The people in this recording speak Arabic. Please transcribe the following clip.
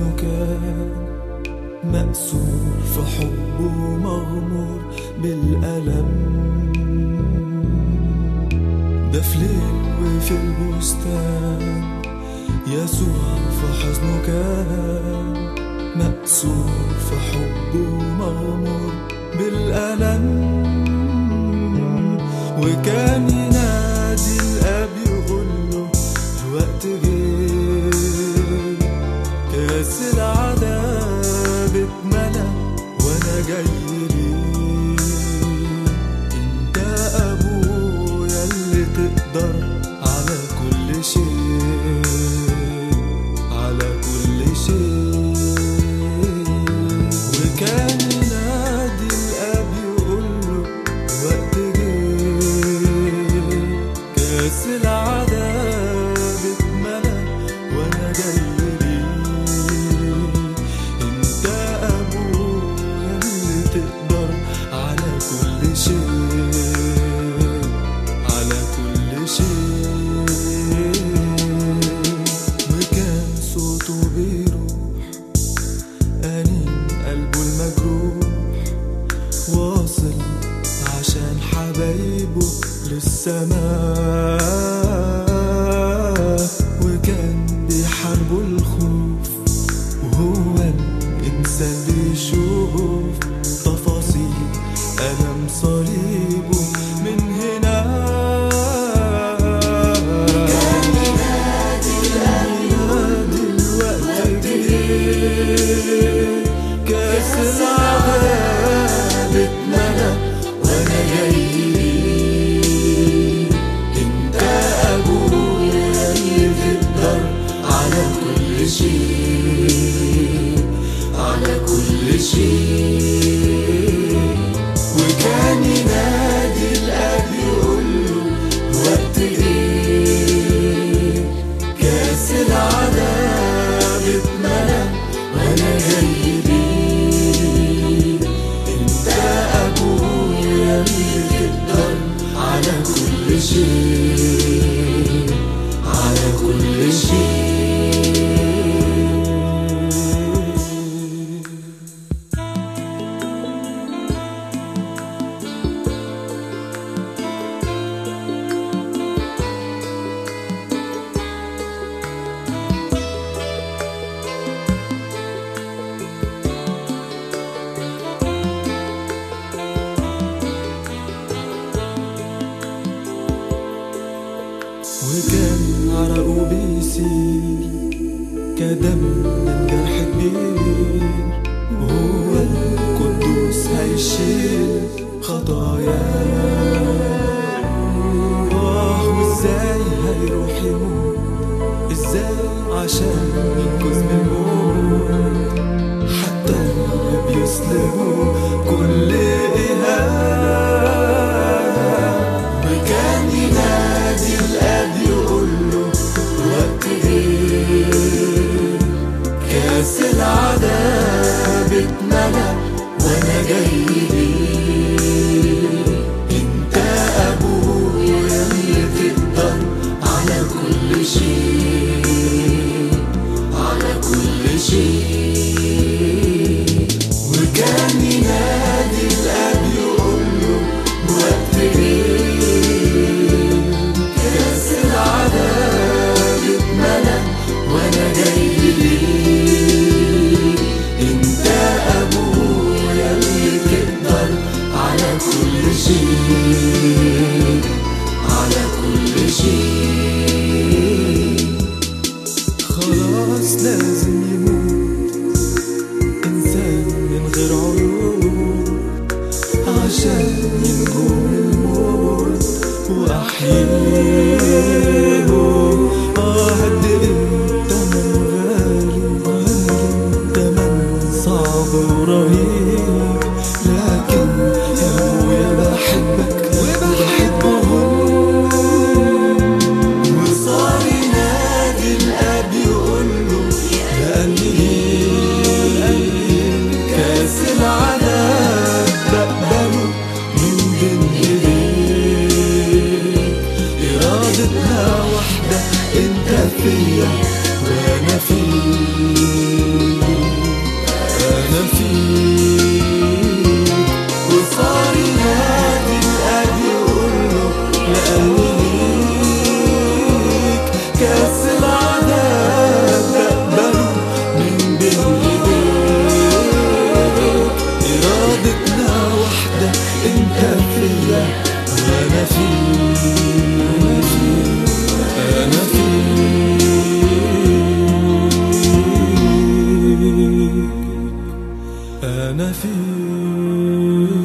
حزنه كان مأسور في حبه مغمور بالألم. ده في ليل وفي البستان يسوع في حزنه كان مأسور في حبه مغمور بالألم. وكان ينادي الآب يقوله الوقت جه، كاس العذاب اتملى وانا جاي ليك. انت ابويا اللي تقدر على كل شيء، على كل شيء. وكان ينادي الاب يقوله الوقت جه، كاس العذاب اتملى وانا جاي ليك. انت ابويا اللي تقدر على كل شيء، على كل شيء. وكان صوته بيروح أنين قلبه المجروح، واصل عشان حبايبه للسماء. وكان بيحاربوا الخوف وهو الإنسان بيشوف تفاصيل ألم صليبه من هنا. كان ينادي الوقت جه، كاس العذاب اتملى وانا جاي ليك. انت ابويا اللي تقدر على كل شيء، على كل شيء. وكان ينادي الاب يقوله الوقت جه، كاس العذاب اتملى وانا جاي ليك. انت ابويا اللي تقدر على كل شيء، على كل شيء. وكان عرقه بيسيل كدم من جرح كبير، وهو القدوس هيشيل خطاياه. وازاي هيروح يموت، ازاي عشان ينقذ من الموت، حتى اللي بيصلبوا كل إهانة. وكان ينادي الآب يقوله الوقت جه، كاس العذاب اتملى وانا جاي ليك. انت ابويا اللي تقدر على كل شيء، على كل شيء. وكان ينادي الاب يقوله الوقت جه، كاس العذاب اتملى وانا جاي ليك. انت ابويا اللي تقدر على كل شيء، على كل شيء. خلاص لازم يموت فيك